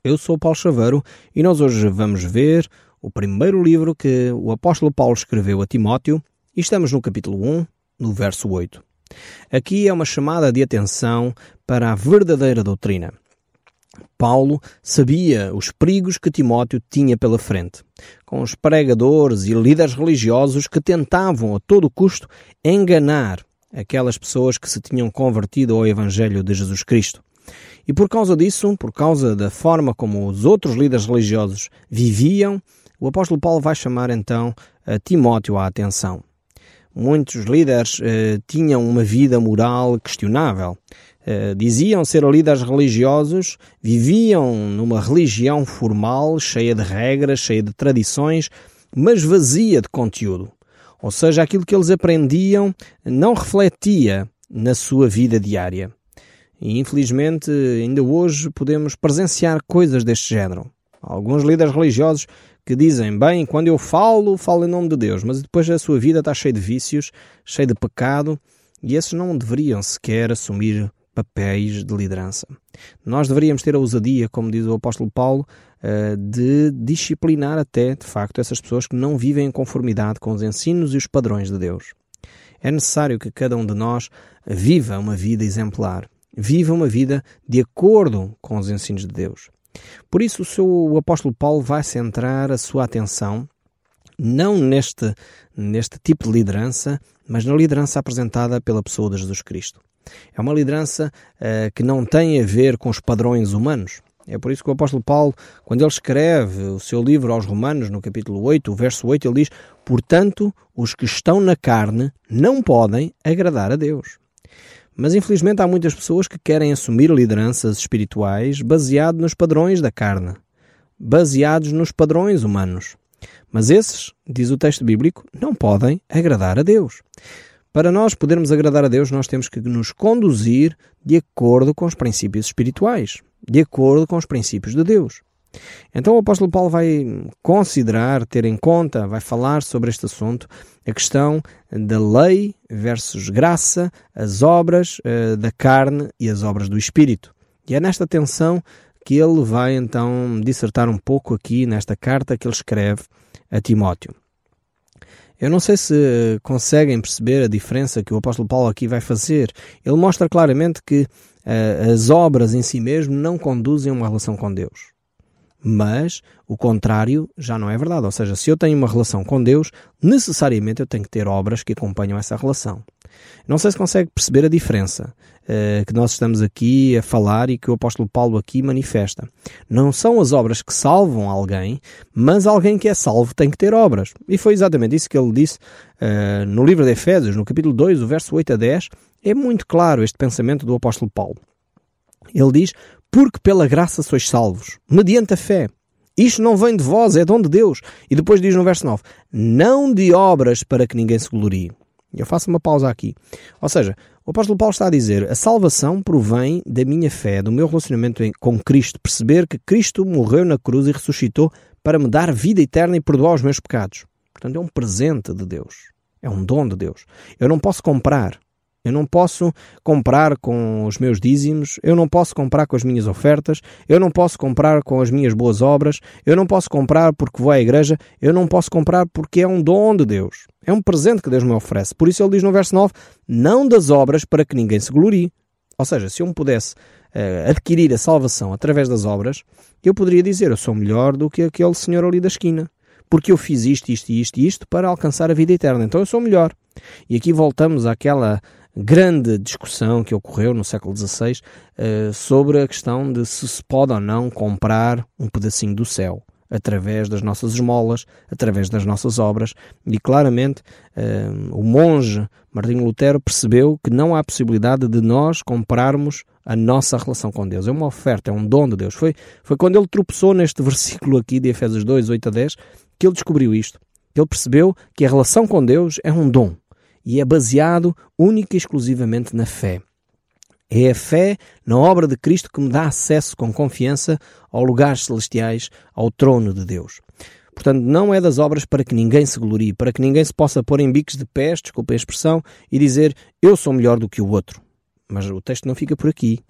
Eu sou Paulo Chaveiro e nós hoje vamos ver o primeiro livro que o apóstolo Paulo escreveu a Timóteo e estamos no capítulo 1, no verso 8. Aqui é uma chamada de atenção para a verdadeira doutrina. Paulo sabia os perigos que Timóteo tinha pela frente, com os pregadores e líderes religiosos que tentavam a todo custo enganar aquelas pessoas que se tinham convertido ao Evangelho de Jesus Cristo. E por causa disso, por causa da forma como os outros líderes religiosos viviam, o apóstolo Paulo vai chamar então a Timóteo à atenção. Muitos líderes tinham uma vida moral questionável. Diziam ser líderes religiosos, viviam numa religião formal, cheia de regras, cheia de tradições, mas vazia de conteúdo. Ou seja, aquilo que eles aprendiam não refletia na sua vida diária. E infelizmente ainda hoje podemos presenciar coisas deste género. Alguns líderes religiosos que dizem, bem, quando eu falo em nome de Deus, mas depois a sua vida está cheia de vícios, cheia de pecado, e esses não deveriam sequer assumir papéis de liderança. Nós deveríamos ter a ousadia, como diz o apóstolo Paulo, de disciplinar até, de facto, essas pessoas que não vivem em conformidade com os ensinos e os padrões de Deus. É necessário que cada um de nós viva uma vida exemplar, viva uma vida de acordo com os ensinos de Deus. Por isso o apóstolo Paulo vai centrar a sua atenção não neste tipo de liderança, mas na liderança apresentada pela pessoa de Jesus Cristo. É uma liderança que não tem a ver com os padrões humanos. É por isso que o apóstolo Paulo, quando ele escreve o seu livro aos Romanos, no capítulo 8, o verso 8, ele diz: portanto, os que estão na carne não podem agradar a Deus. Mas infelizmente há muitas pessoas que querem assumir lideranças espirituais baseado nos padrões da carne, baseados nos padrões humanos. Mas esses, diz o texto bíblico, não podem agradar a Deus. Para nós podermos agradar a Deus, nós temos que nos conduzir de acordo com os princípios espirituais, de acordo com os princípios de Deus. Então o apóstolo Paulo vai considerar, ter em conta, vai falar sobre este assunto, a questão da lei versus graça, as obras da carne e as obras do Espírito. E é nesta tensão que ele vai então dissertar um pouco aqui nesta carta que ele escreve a Timóteo. Eu não sei se conseguem perceber a diferença que o apóstolo Paulo aqui vai fazer. Ele mostra claramente que as obras em si mesmo não conduzem a uma relação com Deus. Mas o contrário já não é verdade. Ou seja, se eu tenho uma relação com Deus, necessariamente eu tenho que ter obras que acompanham essa relação. Não sei se consegue perceber a diferença que nós estamos aqui a falar e que o apóstolo Paulo aqui manifesta. Não são as obras que salvam alguém, mas alguém que é salvo tem que ter obras. E foi exatamente isso que ele disse no livro de Efésios, no capítulo 2, o verso 8 a 10. É muito claro este pensamento do apóstolo Paulo. Ele diz: porque pela graça sois salvos, mediante a fé. Isto não vem de vós, é dom de Deus. E depois diz no verso 9, não de obras para que ninguém se glorie. Eu faço uma pausa aqui. Ou seja, o apóstolo Paulo está a dizer, a salvação provém da minha fé, do meu relacionamento com Cristo, perceber que Cristo morreu na cruz e ressuscitou para me dar vida eterna e perdoar os meus pecados. Portanto, é um presente de Deus. É um dom de Deus. Eu não posso comprar. Eu não posso comprar com os meus dízimos, eu não posso comprar com as minhas ofertas, eu não posso comprar com as minhas boas obras, eu não posso comprar porque vou à igreja, eu não posso comprar porque é um dom de Deus. É um presente que Deus me oferece. Por isso ele diz no verso 9, não das obras para que ninguém se glorie. Ou seja, se eu me pudesse adquirir a salvação através das obras, eu poderia dizer, eu sou melhor do que aquele senhor ali da esquina, porque eu fiz isto para alcançar a vida eterna, então eu sou melhor. E aqui voltamos àquela grande discussão que ocorreu no século XVI sobre a questão de se pode ou não comprar um pedacinho do céu através das nossas esmolas, através das nossas obras. E claramente o monge Martinho Lutero percebeu que não há possibilidade de nós comprarmos a nossa relação com Deus. É uma oferta, é um dom de Deus. Foi quando ele tropeçou neste versículo aqui de Efésios 2, 8 a 10, que ele descobriu isto. Ele percebeu que a relação com Deus é um dom. E é baseado única e exclusivamente na fé. É a fé na obra de Cristo que me dá acesso com confiança aos lugares celestiais, ao trono de Deus. Portanto, não é das obras para que ninguém se glorie, para que ninguém se possa pôr em bicos de pés, desculpem a expressão, e dizer, eu sou melhor do que o outro. Mas o texto não fica por aqui.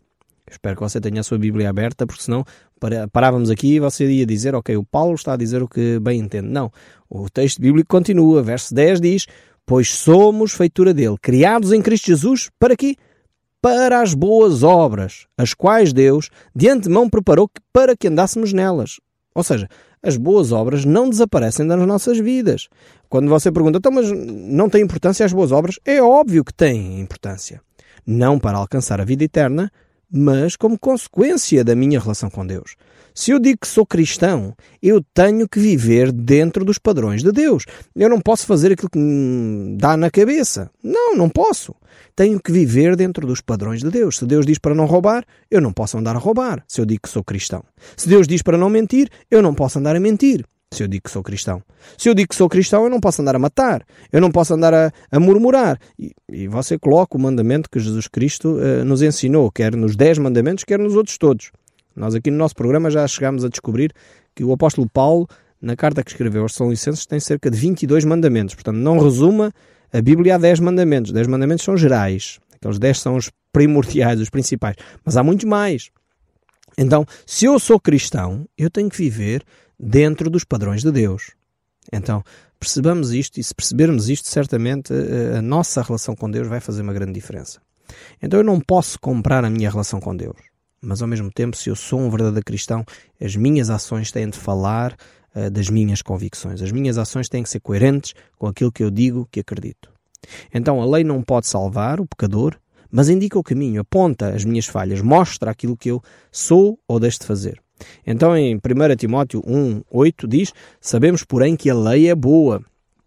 Espero que você tenha a sua Bíblia aberta, porque senão parávamos aqui e você ia dizer, ok, o Paulo está a dizer o que bem entende. Não, o texto bíblico continua, verso 10 diz, pois somos feitura dele, criados em Cristo Jesus, para quê? Para as boas obras, as quais Deus de antemão preparou para que andássemos nelas. Ou seja, as boas obras não desaparecem das nossas vidas. Quando você pergunta, então, mas não tem importância as boas obras? É óbvio que têm importância. Não para alcançar a vida eterna, mas como consequência da minha relação com Deus. Se eu digo que sou cristão, eu tenho que viver dentro dos padrões de Deus. Eu não posso fazer aquilo que me dá na cabeça. Não posso. Tenho que viver dentro dos padrões de Deus. Se Deus diz para não roubar, eu não posso andar a roubar, se eu digo que sou cristão. Se Deus diz para não mentir, eu não posso andar a mentir, se eu digo que sou cristão. Se eu digo que sou cristão, eu não posso andar a matar, eu não posso andar a murmurar. E você coloca o mandamento que Jesus Cristo nos ensinou, quer nos 10 mandamentos, quer nos outros todos. Nós aqui no nosso programa já chegámos a descobrir que o apóstolo Paulo, na carta que escreveu aos Tessalonicenses, tem cerca de 22 mandamentos. Portanto, não resuma a Bíblia há 10 mandamentos. 10 mandamentos são gerais. Aqueles 10 são os primordiais, os principais. Mas há muitos mais. Então, se eu sou cristão, eu tenho que viver dentro dos padrões de Deus. Então, percebamos isto, e se percebermos isto, certamente a nossa relação com Deus vai fazer uma grande diferença. Então, eu não posso comprar a minha relação com Deus. Mas, ao mesmo tempo, se eu sou um verdadeiro cristão, as minhas ações têm de falar das minhas convicções. As minhas ações têm que ser coerentes com aquilo que eu digo que acredito. Então, a lei não pode salvar o pecador, mas indica o caminho, aponta as minhas falhas, mostra aquilo que eu sou ou deixo de fazer. Então, em 1 Timóteo 1:8 diz, sabemos, porém, que a lei é boa,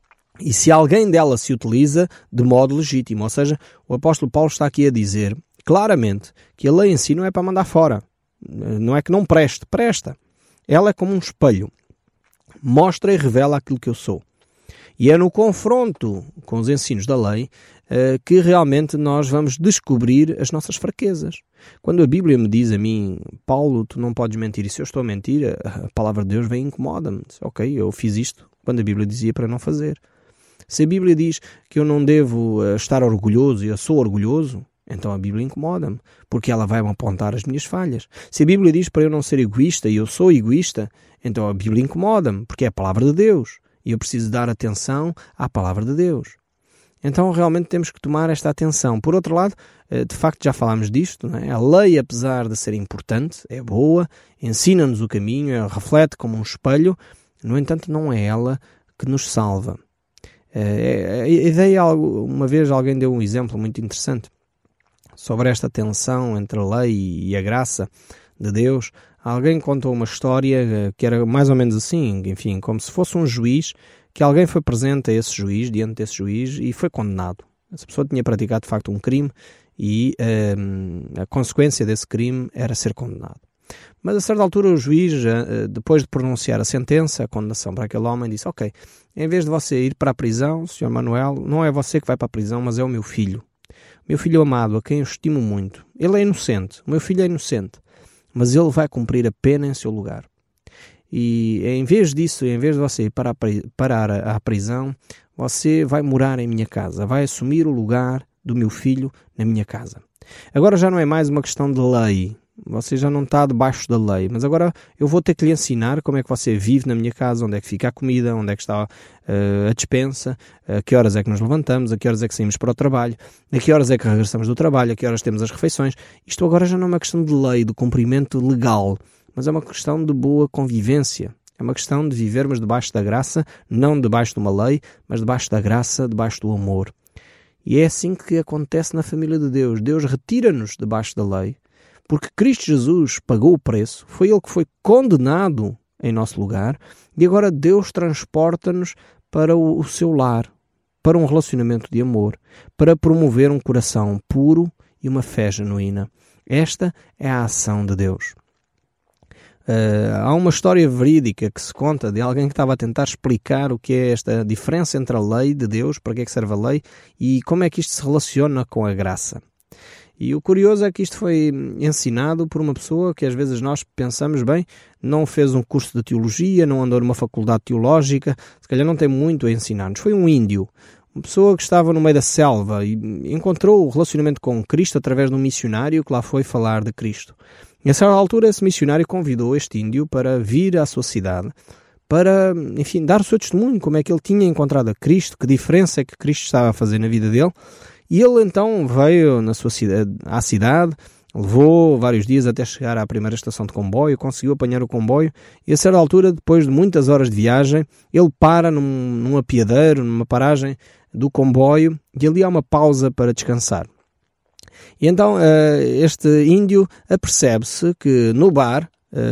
e se alguém dela se utiliza de modo legítimo. Ou seja, o apóstolo Paulo está aqui a dizer claramente que a lei em si não é para mandar fora. Não é que não preste, presta. Ela é como um espelho. Mostra e revela aquilo que eu sou. E é no confronto com os ensinos da lei que realmente nós vamos descobrir as nossas fraquezas. Quando a Bíblia me diz a mim, Paulo, tu não podes mentir, e se eu estou a mentir, a palavra de Deus vem e incomoda-me. Ok, eu fiz isto quando a Bíblia dizia para não fazer. Se a Bíblia diz que eu não devo estar orgulhoso e eu sou orgulhoso, então a Bíblia incomoda-me, porque ela vai-me apontar as minhas falhas. Se a Bíblia diz para eu não ser egoísta e eu sou egoísta, então a Bíblia incomoda-me, porque é a palavra de Deus. E eu preciso dar atenção à palavra de Deus. Então realmente temos que tomar esta atenção. Por outro lado, de facto já falámos disto, não é? A lei, apesar de ser importante, é boa, ensina-nos o caminho, reflete como um espelho, no entanto não é ela que nos salva. A ideia, uma vez alguém deu um exemplo muito interessante sobre esta tensão entre a lei e a graça de Deus. Alguém contou uma história que era mais ou menos assim, enfim, como se fosse um juiz, que alguém foi presente a esse juiz, diante desse juiz, e foi condenado. Essa pessoa tinha praticado de facto um crime e a consequência desse crime era ser condenado. Mas a certa altura o juiz, depois de pronunciar a sentença, a condenação para aquele homem, disse, ok, em vez de você ir para a prisão, Sr. Manuel, não é você que vai para a prisão, mas é o meu filho. Meu filho amado, a quem eu estimo muito. Ele é inocente, o meu filho é inocente, mas ele vai cumprir a pena em seu lugar. E em vez disso, em vez de você ir parar à prisão, você vai morar em minha casa, vai assumir o lugar do meu filho na minha casa. Agora já não é mais uma questão de lei, você já não está debaixo da lei, mas agora eu vou ter que lhe ensinar como é que você vive na minha casa, onde é que fica a comida, onde é que está a despensa, a que horas é que nos levantamos, a que horas é que saímos para o trabalho, a que horas é que regressamos do trabalho, a que horas temos as refeições. Isto agora já não é uma questão de lei, de cumprimento legal, mas é uma questão de boa convivência. É uma questão de vivermos debaixo da graça, não debaixo de uma lei, mas debaixo da graça, debaixo do amor. E é assim que acontece na família de Deus. Deus retira-nos debaixo da lei, porque Cristo Jesus pagou o preço, foi Ele que foi condenado em nosso lugar, e agora Deus transporta-nos para o seu lar, para um relacionamento de amor, para promover um coração puro e uma fé genuína. Esta é a ação de Deus. Há uma história verídica que se conta de alguém que estava a tentar explicar o que é esta diferença entre a lei de Deus, para que é que serve a lei, e como é que isto se relaciona com a graça. E o curioso é que isto foi ensinado por uma pessoa que às vezes nós pensamos, bem, não fez um curso de teologia, não andou numa faculdade teológica, se calhar não tem muito a ensinar-nos. Foi um índio uma pessoa que estava no meio da selva e encontrou o relacionamento com Cristo através de um missionário que lá foi falar de Cristo. E a certa altura esse missionário convidou este índio para vir à sua cidade, para, enfim, dar o seu testemunho, como é que ele tinha encontrado a Cristo, que diferença é que Cristo estava a fazer na vida dele. E ele então veio à cidade, levou vários dias até chegar à primeira estação de comboio, conseguiu apanhar o comboio e a certa altura, depois de muitas horas de viagem, ele para num apiadeiro, numa paragem do comboio, e ali há uma pausa para descansar. E então este índio apercebe-se que no bar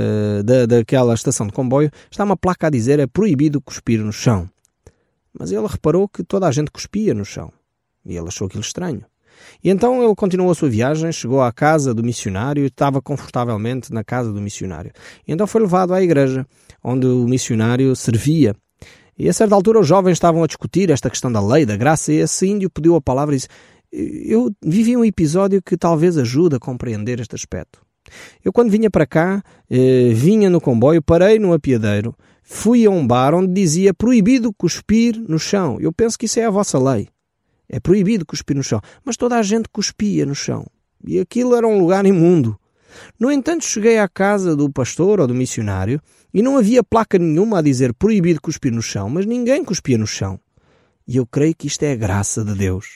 daquela estação de comboio está uma placa a dizer: é proibido cuspir no chão. Mas ele reparou que toda a gente cuspia no chão e ele achou aquilo estranho. E então ele continuou a sua viagem, chegou à casa do missionário e estava confortavelmente na casa do missionário. E então foi levado à igreja onde o missionário servia. E a certa altura os jovens estavam a discutir esta questão da lei, da graça, e esse índio pediu a palavra e disse: eu vivi um episódio que talvez ajude a compreender este aspecto. Eu quando vinha para cá, vinha no comboio, parei no apiadeiro, fui a um bar onde dizia proibido cuspir no chão. Eu penso que isso é a vossa lei. É proibido cuspir no chão. Mas toda a gente cuspia no chão. E aquilo era um lugar imundo. No entanto, cheguei à casa do pastor ou do missionário e não havia placa nenhuma a dizer proibido cuspir no chão, mas ninguém cuspia no chão. E eu creio que isto é a graça de Deus.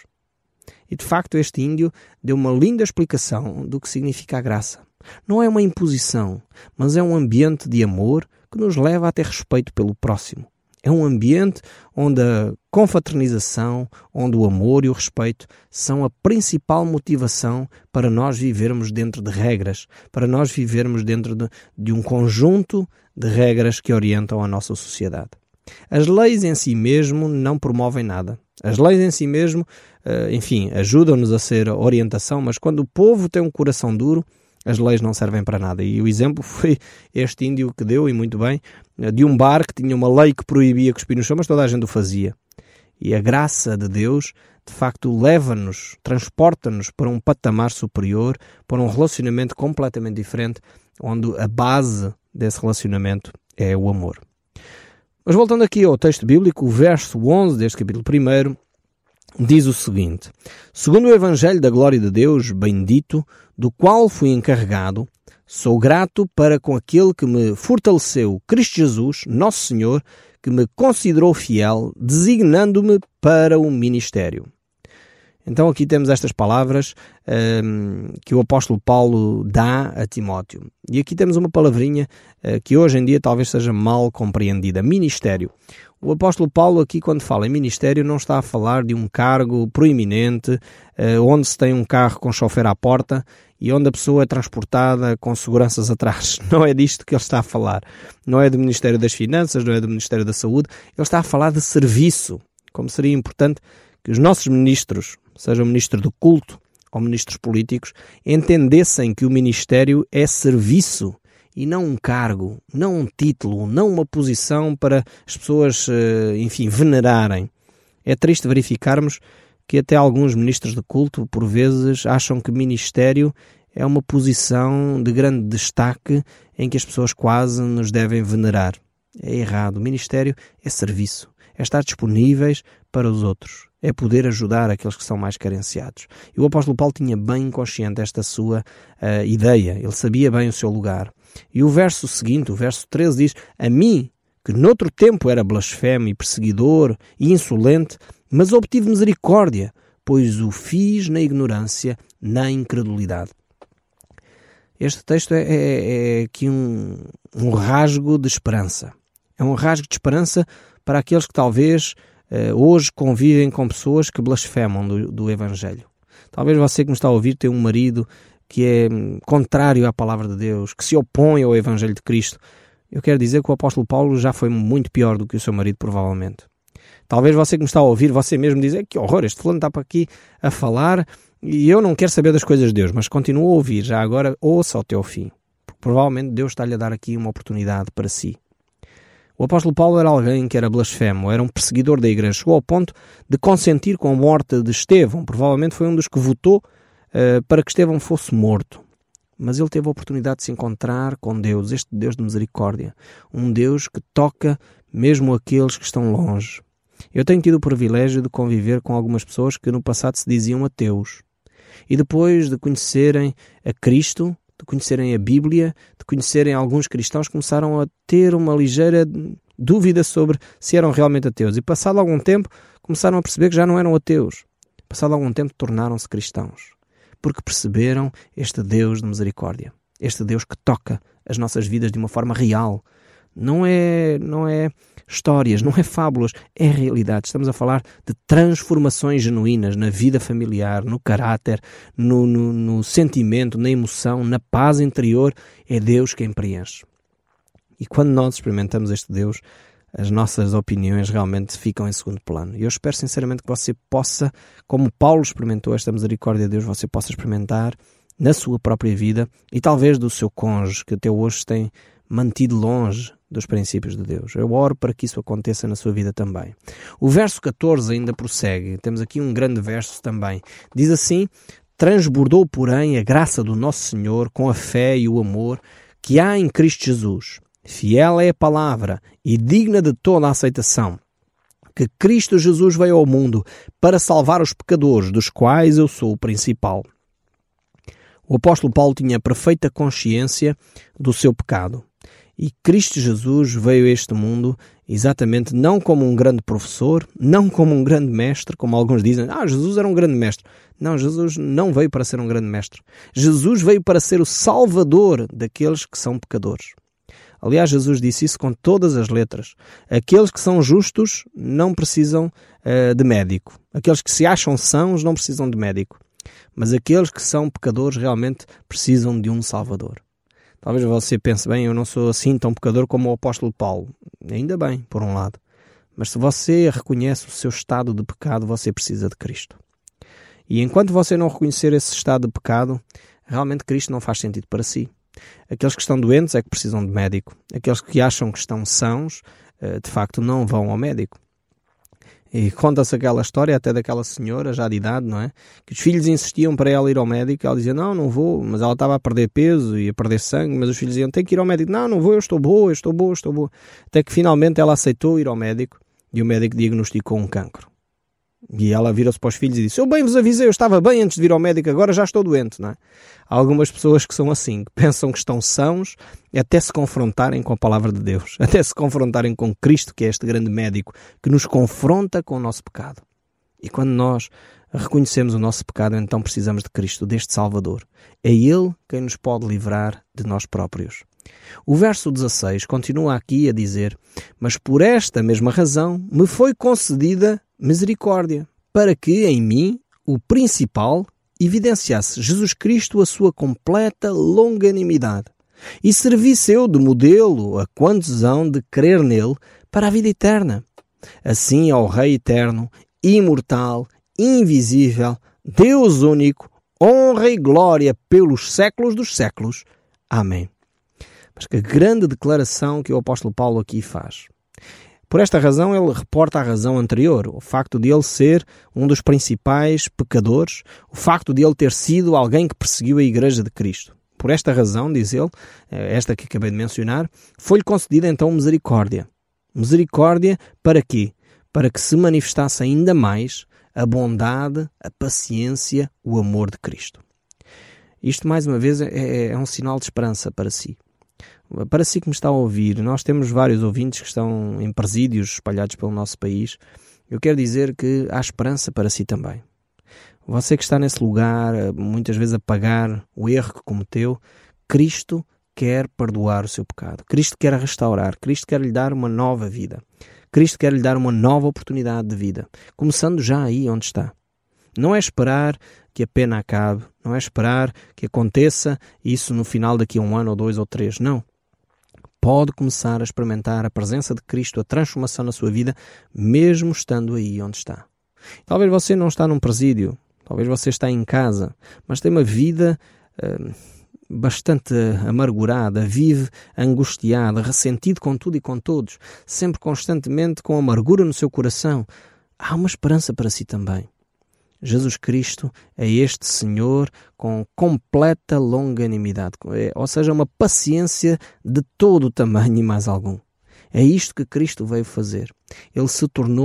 E de facto este índio deu uma linda explicação do que significa a graça. Não é uma imposição, mas é um ambiente de amor que nos leva a ter respeito pelo próximo. É um ambiente onde a confraternização, onde o amor e o respeito são a principal motivação para nós vivermos dentro de regras, para nós vivermos dentro de um conjunto de regras que orientam a nossa sociedade. As leis em si mesmo não promovem nada. As leis em si mesmo, enfim, ajudam-nos a ser orientação, mas quando o povo tem um coração duro, as leis não servem para nada. E o exemplo foi este índio que deu, e muito bem, de um bar que tinha uma lei que proibia cuspir no chão, mas toda a gente o fazia. E a graça de Deus, de facto, leva-nos, transporta-nos para um patamar superior, para um relacionamento completamente diferente, onde a base desse relacionamento é o amor. Mas voltando aqui ao texto bíblico, o verso 11 deste capítulo 1 diz o seguinte: segundo o Evangelho da glória de Deus, bendito, do qual fui encarregado, sou grato para com aquele que me fortaleceu, Cristo Jesus, nosso Senhor, que me considerou fiel, designando-me para o ministério. Então aqui temos estas palavras que o apóstolo Paulo dá a Timóteo. E aqui temos uma palavrinha que hoje em dia talvez seja mal compreendida: ministério. O apóstolo Paulo aqui, quando fala em ministério, não está a falar de um cargo proeminente, onde se tem um carro com chofer à porta e onde a pessoa é transportada com seguranças atrás. Não é disto que ele está a falar. Não é do Ministério das Finanças, não é do Ministério da Saúde. Ele está a falar de serviço. Como seria importante que os nossos ministros, seja o ministro do culto ou ministros políticos, entendessem que o ministério é serviço e não um cargo, não um título, não uma posição para as pessoas, enfim, venerarem. É triste verificarmos que até alguns ministros de culto, por vezes, acham que ministério é uma posição de grande destaque em que as pessoas quase nos devem venerar. É errado. O ministério é serviço, é estar disponíveis para os outros, é poder ajudar aqueles que são mais carenciados. E o apóstolo Paulo tinha bem consciente esta sua ideia, ele sabia bem o seu lugar. E o verso seguinte, o verso 13, diz: a mim, que noutro tempo era blasfemo e perseguidor e insolente, mas obtive misericórdia, pois o fiz na ignorância, na incredulidade. Este texto é aqui um rasgo de esperança. É um rasgo de esperança para aqueles que talvez hoje convivem com pessoas que blasfemam do Evangelho. Talvez você que me está a ouvir tenha um marido que é contrário à palavra de Deus, que se opõe ao Evangelho de Cristo. Eu quero dizer que o apóstolo Paulo já foi muito pior do que o seu marido, provavelmente. Talvez você que me está a ouvir, você mesmo diz: que horror, este fulano está para aqui a falar e eu não quero saber das coisas de Deus, mas continuo a ouvir, já agora ouça até ao fim. Porque provavelmente Deus está-lhe a dar aqui uma oportunidade para si. O apóstolo Paulo era alguém que era blasfemo, era um perseguidor da igreja, chegou ao ponto de consentir com a morte de Estevão. Provavelmente foi um dos que votou para que Estevão fosse morto. Mas ele teve a oportunidade de se encontrar com Deus, este Deus de misericórdia. Um Deus que toca mesmo aqueles que estão longe. Eu tenho tido o privilégio de conviver com algumas pessoas que no passado se diziam ateus. E depois de conhecerem a Cristo, de conhecerem a Bíblia, de conhecerem alguns cristãos, começaram a ter uma ligeira dúvida sobre se eram realmente ateus. E passado algum tempo, começaram a perceber que já não eram ateus. Passado algum tempo, tornaram-se cristãos. Porque perceberam este Deus de misericórdia. Este Deus que toca as nossas vidas de uma forma real. Não é histórias, não é fábulas, é realidade. Estamos a falar de transformações genuínas na vida familiar, no caráter, no sentimento, na emoção, na paz interior. É Deus quem preenche. E quando nós experimentamos este Deus, as nossas opiniões realmente ficam em segundo plano. E eu espero sinceramente que você possa, como Paulo experimentou esta misericórdia de Deus, você possa experimentar na sua própria vida e talvez do seu cônjuge, que até hoje tem mantido longe dos princípios de Deus. Eu oro para que isso aconteça na sua vida também. O verso 14 ainda prossegue. Temos aqui um grande verso também. Diz assim: transbordou, porém, a graça do nosso Senhor com a fé e o amor que há em Cristo Jesus. Fiel é a palavra e digna de toda a aceitação, que Cristo Jesus veio ao mundo para salvar os pecadores, dos quais eu sou o principal. O apóstolo Paulo tinha perfeita consciência do seu pecado. E Cristo Jesus veio a este mundo exatamente não como um grande professor, não como um grande mestre, como alguns dizem, Jesus era um grande mestre. Não, Jesus não veio para ser um grande mestre. Jesus veio para ser o salvador daqueles que são pecadores. Aliás, Jesus disse isso com todas as letras. Aqueles que são justos não precisam de médico. Aqueles que se acham sãos não precisam de médico. Mas aqueles que são pecadores realmente precisam de um Salvador. Talvez você pense, bem, eu não sou assim tão pecador como o apóstolo Paulo. Ainda bem, por um lado. Mas se você reconhece o seu estado de pecado, você precisa de Cristo. E enquanto você não reconhecer esse estado de pecado, realmente Cristo não faz sentido para si. Aqueles que estão doentes é que precisam de médico. Aqueles que acham que estão sãos, de facto, não vão ao médico. E conta-se aquela história até daquela senhora, já de idade, não é? Que os filhos insistiam para ela ir ao médico. Ela dizia, não vou. Mas ela estava a perder peso e a perder sangue. Mas os filhos diziam, tem que ir ao médico. Não vou, eu estou boa. Até que finalmente ela aceitou ir ao médico e o médico diagnosticou um cancro. E ela vira-se para os filhos e disse, eu bem vos avisei, eu estava bem antes de vir ao médico, agora já estou doente, não é? Há algumas pessoas que são assim, que pensam que estão sãos até se confrontarem com a palavra de Deus, até se confrontarem com Cristo, que é este grande médico, que nos confronta com o nosso pecado. E quando nós reconhecemos o nosso pecado, então precisamos de Cristo, deste Salvador. É Ele quem nos pode livrar de nós próprios. O verso 16 continua aqui a dizer, mas por esta mesma razão me foi concedida misericórdia, para que em mim, o principal, evidenciasse Jesus Cristo a sua completa longanimidade e servisse eu de modelo a quantos hão de crer nele para a vida eterna. Assim ao Rei eterno, imortal, invisível, Deus único, honra e glória pelos séculos dos séculos. Amém. Mas que grande declaração que o apóstolo Paulo aqui faz. Por esta razão, ele reporta a razão anterior, o facto de ele ser um dos principais pecadores, o facto de ele ter sido alguém que perseguiu a Igreja de Cristo. Por esta razão, diz ele, esta que acabei de mencionar, foi-lhe concedida então misericórdia. Misericórdia para quê? Para que se manifestasse ainda mais a bondade, a paciência, o amor de Cristo. Isto, mais uma vez, é um sinal de esperança para si. Para si que me está a ouvir, nós temos vários ouvintes que estão em presídios espalhados pelo nosso país. Eu quero dizer que há esperança para si também. Você que está nesse lugar, muitas vezes a pagar o erro que cometeu, Cristo quer perdoar o seu pecado. Cristo quer restaurar. Cristo quer lhe dar uma nova vida. Cristo quer lhe dar uma nova oportunidade de vida. Começando já aí onde está. Não é esperar que a pena acabe. Não é esperar que aconteça isso no final daqui a 1 ano, ou 2 ou 3. Não. Pode começar a experimentar a presença de Cristo, a transformação na sua vida, mesmo estando aí onde está. Talvez você não está num presídio, talvez você está em casa, mas tem uma vida bastante amargurada, vive angustiada, ressentido com tudo e com todos, sempre constantemente com amargura no seu coração. Há uma esperança para si também. Jesus Cristo é este Senhor com completa longanimidade, ou seja, uma paciência de todo o tamanho e mais algum. É isto que Cristo veio fazer. Ele se tornou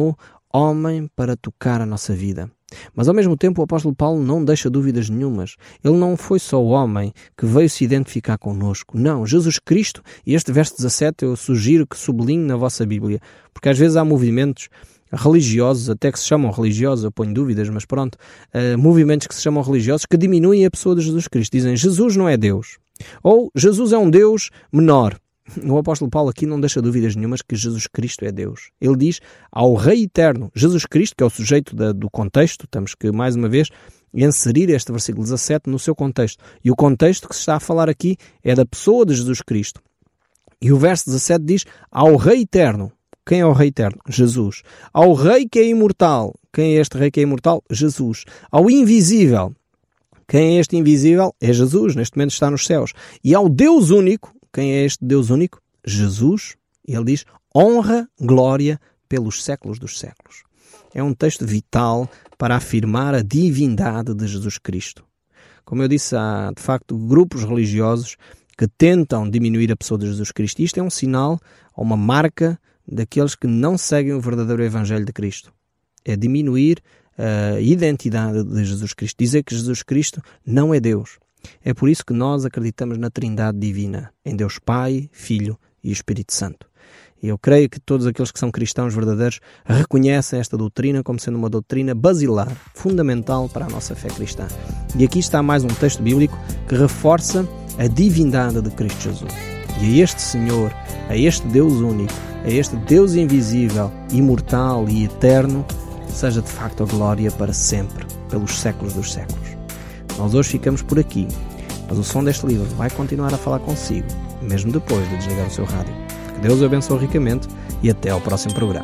homem para tocar a nossa vida. Mas ao mesmo tempo o apóstolo Paulo não deixa dúvidas nenhumas. Ele não foi só o homem que veio se identificar connosco. Não, Jesus Cristo, e este verso 17 eu sugiro que sublinhe na vossa Bíblia, porque às vezes há movimentos religiosos, até que se chamam religiosos, eu ponho dúvidas, mas pronto, movimentos que se chamam religiosos que diminuem a pessoa de Jesus Cristo. Dizem, Jesus não é Deus. Ou, Jesus é um Deus menor. O apóstolo Paulo aqui não deixa dúvidas nenhumas que Jesus Cristo é Deus. Ele diz ao Rei Eterno, Jesus Cristo, que é o sujeito do contexto, temos que, mais uma vez, inserir este versículo 17 no seu contexto. E o contexto que se está a falar aqui é da pessoa de Jesus Cristo. E o verso 17 diz, ao Rei Eterno. Quem é o Rei Eterno? Jesus. Ao Rei que é imortal. Quem é este Rei que é imortal? Jesus. Ao Invisível. Quem é este Invisível? É Jesus, neste momento está nos céus. E ao Deus único. Quem é este Deus único? Jesus. E ele diz, honra, glória pelos séculos dos séculos. É um texto vital para afirmar a divindade de Jesus Cristo. Como eu disse, há de facto grupos religiosos que tentam diminuir a pessoa de Jesus Cristo. E isto é um sinal, ou uma marca daqueles que não seguem o verdadeiro Evangelho de Cristo. É diminuir a identidade de Jesus Cristo. Dizer que Jesus Cristo não é Deus. É por isso que nós acreditamos na Trindade Divina, em Deus Pai, Filho e Espírito Santo. E eu creio que todos aqueles que são cristãos verdadeiros reconhecem esta doutrina como sendo uma doutrina basilar, fundamental para a nossa fé cristã. E aqui está mais um texto bíblico que reforça a divindade de Cristo Jesus. E a este Senhor, a este Deus único, a este Deus invisível, imortal e eterno, seja de facto a glória para sempre, pelos séculos dos séculos. Nós hoje ficamos por aqui, mas o som deste livro vai continuar a falar consigo, mesmo depois de desligar o seu rádio. Que Deus o abençoe ricamente e até ao próximo programa.